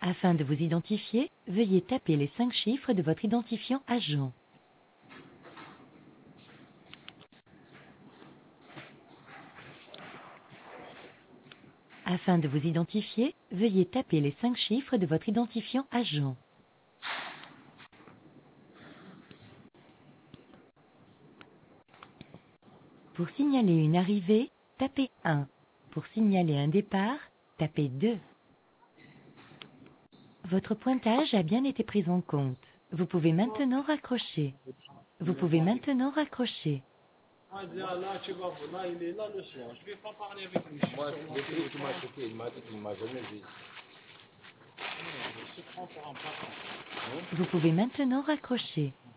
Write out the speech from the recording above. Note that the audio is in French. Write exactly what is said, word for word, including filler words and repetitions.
Afin de vous identifier, veuillez taper les cinq chiffres de votre identifiant agent. Afin de vous identifier, veuillez taper les cinq chiffres de votre identifiant agent. Pour signaler une arrivée, tapez un. Pour signaler un départ, tapez deux. Votre pointage a bien été pris en compte. Vous pouvez maintenant raccrocher. Vous pouvez maintenant raccrocher. Ah, là, là, tu vas, là, il est là le soir. Je vais pas parler avec lui. Moi, le prix qui m'a choqué, il m'a dit qu'il m'a jamais vu. Je se prends pour un patron. Vous pouvez maintenant raccrocher.